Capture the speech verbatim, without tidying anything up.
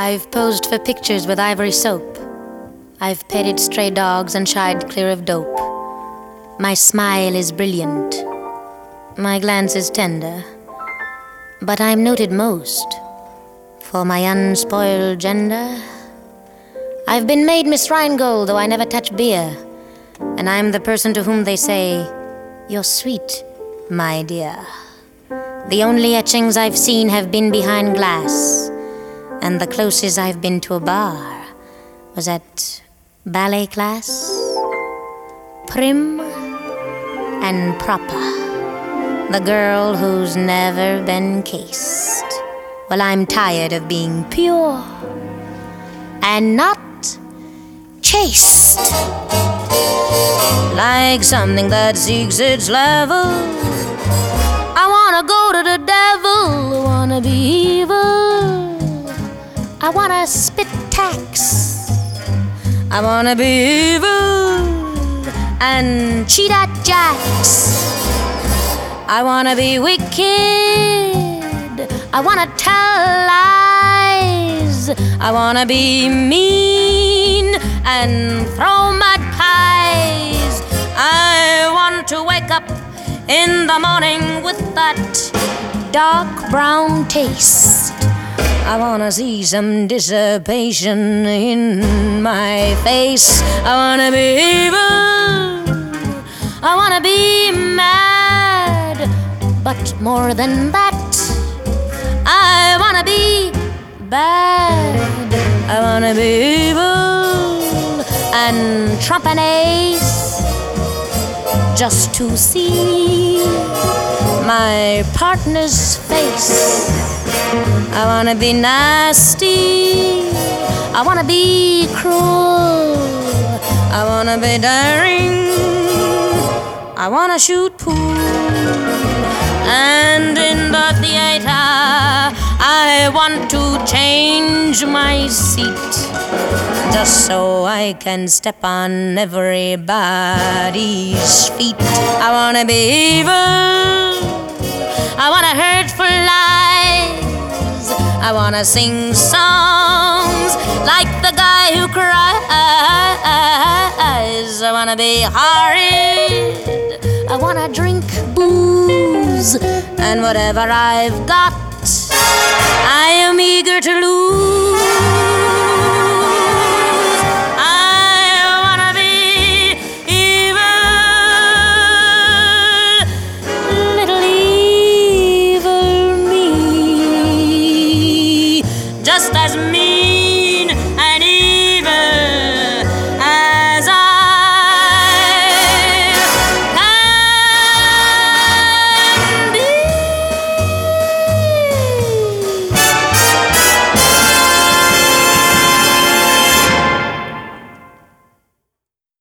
I've posed for pictures with ivory soap. I've petted stray dogs and shied clear of dope. My smile is brilliant. My glance is tender. But I'm noted most for my unspoiled gender. I've been made Miss Rheingold, though I never touch beer. And I'm the person to whom they say, "You're sweet, my dear." The only etchings I've seen have been behind glass, and the closest I've been to a bar was at ballet class. Prim and proper, the girl who's never been cased. Well, I'm tired of being pure and not chaste. Like something that seeks its level, I wanna go to the devil, I wanna be evil, I wanna spit tax, I wanna be evil and cheat at jacks. I wanna be wicked, I wanna tell lies, I wanna be mean and throw mud pies. I want to wake up in the morning with that dark brown taste. I wanna see some dissipation in my face. I wanna be evil, I wanna be mad, but more than that, I wanna be bad. I wanna be evil and trump an ace, just to see my partner's face. I wanna be nasty, I wanna be cruel, I wanna be daring, I wanna shoot pool. And in the theater, I want to change my seat, just so I can step on everybody's feet. I wanna be evil, I wanna hurt for lies, I wanna sing songs like the guy who cries. I wanna be horrid, I wanna drink booze, and whatever I've got, I am eager to lose. I wanna be evil, little evil me, just as